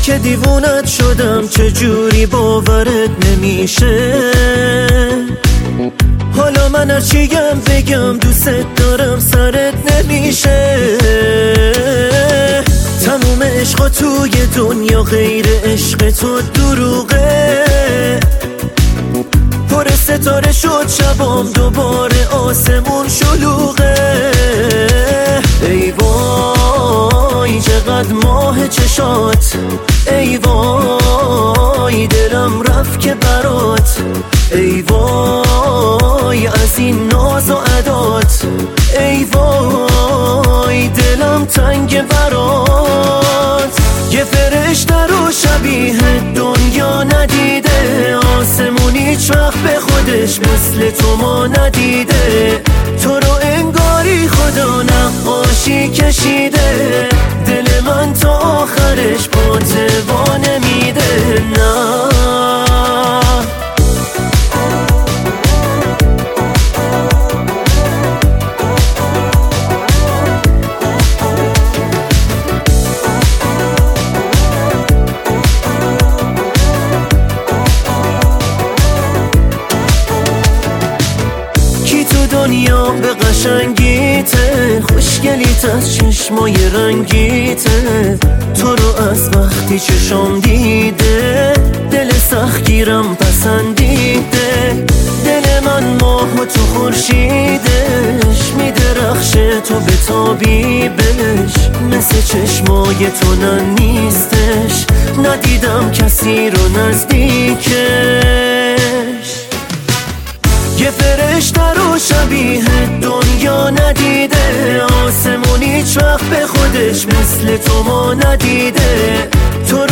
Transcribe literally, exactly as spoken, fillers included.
که دیوونت شدم، چجوری باورت نمیشه. حالا من هر چیم بگم دوست دارم سرت نمیشه. تموم عشقا توی دنیا غیر عشق تو دروغه. پر ستاره شد شبام دوباره آسمون شلوغه. ای وای چقدر ماه چشات، ای وای دلم رفت که برات، ای وای از این ناز و عدات، ای وای دلم تنگ برات. یه فرشته رو شبیه دنیا ندیده، آسمون هیچ وقت به خودش مثل تو ما ندیده. تو رو انگاری خدا نقاشی کشیده، دل من تا آخرش با توا نمیده. نه دنیا به قشنگیته، خوشگلیت از چشمای رنگیته. تو رو از وقتی چشم دیده، دل سختگیرم پسندیده. دل من ماه و تو خورشیدش، میدرخشه تو بتابی بهش. مثل چشمای تو نه نیستش، ندیدم کسی رو نزدیکش. یه فرشته رو شبیه دنیا ندیده، آسمون هیچ وقت به خودش مثل تو ما ندیده. تو